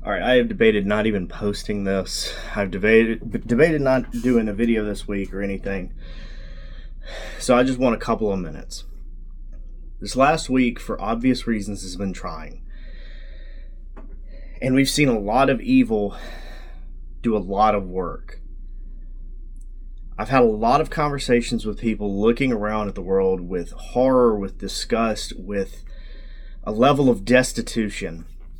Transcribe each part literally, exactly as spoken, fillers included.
All right, I have debated not even posting this. I've debated debated not doing a video this week or anything. So I just want a couple of minutes. This last week, for obvious reasons, has been trying. And we've seen a lot of evil do a lot of work. I've had a lot of conversations with people looking around at the world with horror, with disgust, with a level of destitution.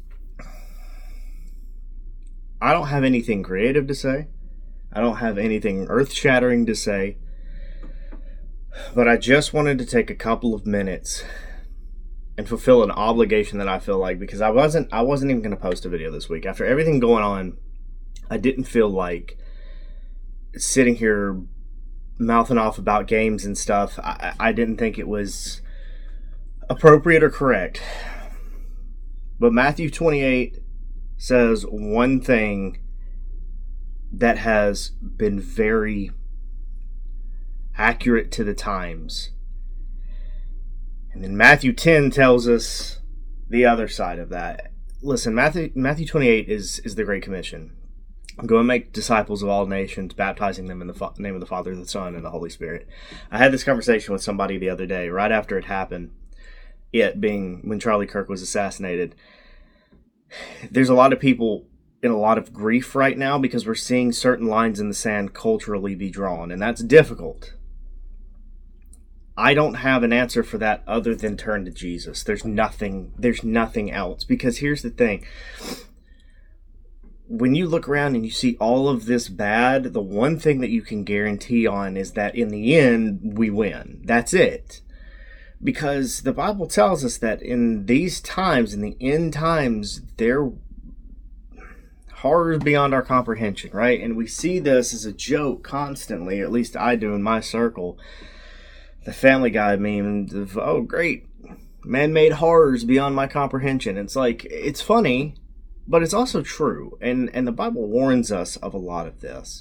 I don't have anything creative to say. I don't have anything earth-shattering to say. But I just wanted to take a couple of minutes and fulfill an obligation that I feel like, because I wasn't I wasn't even going to post a video this week. After everything going on, I didn't feel like sitting here mouthing off about games and stuff. I, I didn't think it was appropriate or correct. But Matthew twenty-eight says one thing that has been very accurate to the times. And then Matthew ten tells us the other side of that. Listen, Matthew Matthew twenty-eight is, is the Great Commission. Go and make disciples of all nations, baptizing them in the fa- name of the Father, the Son, and the Holy Spirit. I had this conversation with somebody the other day, right after it happened, it being when Charlie Kirk was assassinated. There's a lot of people in a lot of grief right now because we're seeing certain lines in the sand culturally be drawn, and that's difficult. I don't have an answer for that other than turn to Jesus. There's nothing, there's nothing else. Because here's the thing. When you look around and you see all of this bad, the one thing that you can guarantee on is that in the end, we win. That's it. Because the Bible tells us that in these times, in the end times, there horrors beyond our comprehension, right? And we see this as a joke constantly, or at least I do in my circle. The Family Guy meme of, oh great, man-made horrors beyond my comprehension. It's like, it's funny, but it's also true. And, and the Bible warns us of a lot of this.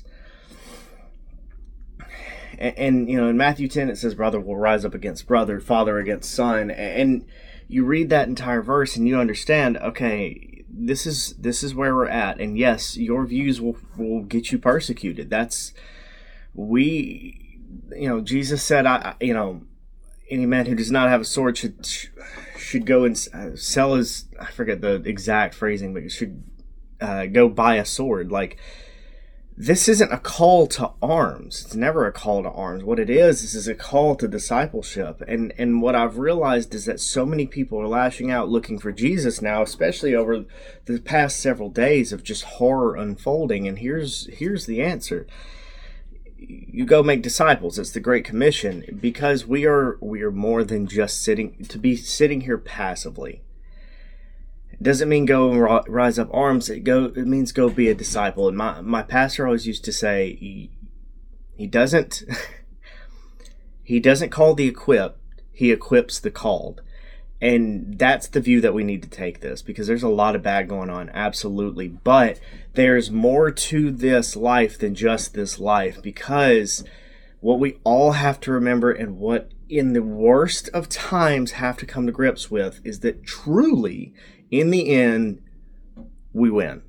And, and, you know, in Matthew ten, it says, brother will rise up against brother, father against son. And you read that entire verse and you understand, okay, this is this is where we're at. And yes, your views will, will get you persecuted. That's, we, you know, Jesus said, I, you know, any man who does not have a sword should should go and sell his, I forget the exact phrasing, but should uh, go buy a sword. Like, this isn't a call to arms. It's never a call to arms. What it is, this is a call to discipleship. And and what I've realized is that so many people are lashing out looking for Jesus now, especially over the past several days of just horror unfolding. And here's here's the answer. You go make disciples. It's the Great Commission, because we are we are more than just sitting to be sitting here passively. It doesn't mean go and rise up arms. It go it means go be a disciple. And my my pastor always used to say he, he doesn't he doesn't call the equipped, he equips the called. And that's the view that we need to take this, because there's a lot of bad going on, absolutely. But there's more to this life than just this life, because what we all have to remember, and what in the worst of times have to come to grips with, is that truly, in the end, we win.